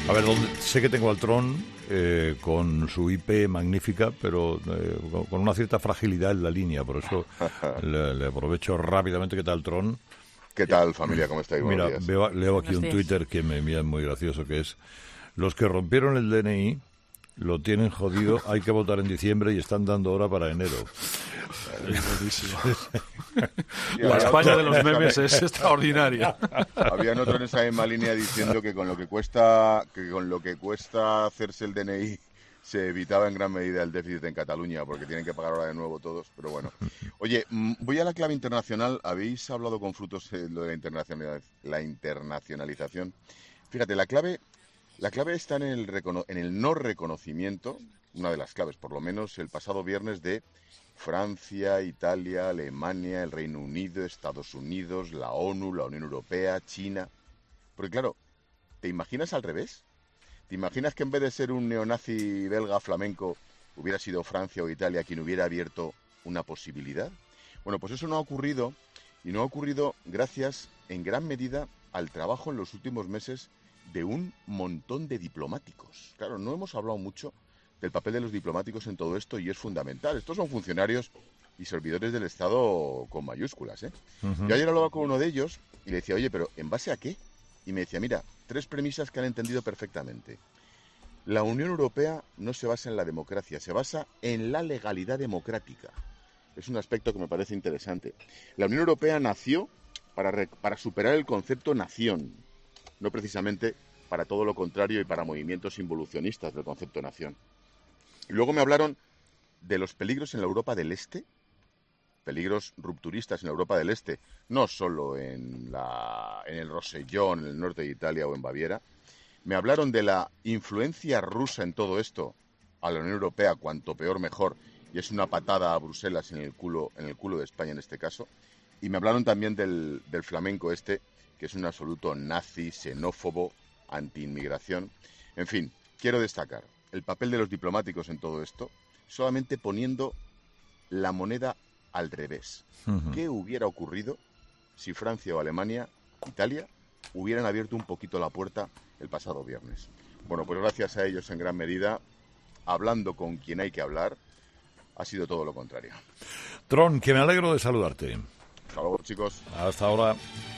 A ver, sé que tengo al Tron con su IP magnífica, pero con una cierta fragilidad en la línea, por eso le aprovecho rápidamente. ¿Qué tal, Tron? ¿Qué tal, familia? ¿Cómo estáis? Mira, Buenos días. leo aquí un Twitter que me envían muy gracioso, que es: los que rompieron el DNI lo tienen jodido, hay que votar en diciembre y están dando hora para enero. La España de los memes es extraordinaria. Habían otros en esa misma línea diciendo que con lo que cuesta hacerse el DNI se evitaba en gran medida el déficit en Cataluña, porque tienen que pagar ahora de nuevo todos, pero bueno. Oye, voy a la clave internacional. Habéis hablado con Frutos lo de la internacionalización. Fíjate, la clave está en el no reconocimiento, una de las claves, por lo menos el pasado viernes, de Francia, Italia, Alemania, el Reino Unido, Estados Unidos, la ONU, la Unión Europea, China. Porque claro, ¿te imaginas al revés? ¿Te imaginas que en vez de ser un neonazi belga flamenco hubiera sido Francia o Italia quien hubiera abierto una posibilidad? Bueno, pues eso no ha ocurrido, y no ha ocurrido gracias en gran medida al trabajo en los últimos meses de un montón de diplomáticos. Claro, no hemos hablado mucho del papel de los diplomáticos en todo esto, y es fundamental. Estos son funcionarios y servidores del Estado con mayúsculas, ¿eh? Uh-huh. Yo ayer hablaba con uno de ellos y le decía, oye, pero ¿en base a qué? Y me decía, mira, 3 premisas que han entendido perfectamente. La Unión Europea no se basa en la democracia, se basa en la legalidad democrática. Es un aspecto que me parece interesante. La Unión Europea nació para superar el concepto nación, no precisamente para todo lo contrario y para movimientos involucionistas del concepto nación. Y luego me hablaron de los peligros en la Europa del Este, peligros rupturistas en la Europa del Este, no solo en el Rosellón, en el norte de Italia o en Baviera. Me hablaron de la influencia rusa en todo esto a la Unión Europea, cuanto peor mejor, y es una patada a Bruselas en el culo de España en este caso. Y me hablaron también del flamenco este, que es un absoluto nazi, xenófobo, anti-inmigración. En fin, quiero destacar el papel de los diplomáticos en todo esto, solamente poniendo la moneda al revés. Uh-huh. ¿Qué hubiera ocurrido si Francia o Alemania, Italia, hubieran abierto un poquito la puerta el pasado viernes? Bueno, pues gracias a ellos en gran medida, hablando con quien hay que hablar, ha sido todo lo contrario. Tron, que me alegro de saludarte. Hasta luego, chicos. Hasta ahora.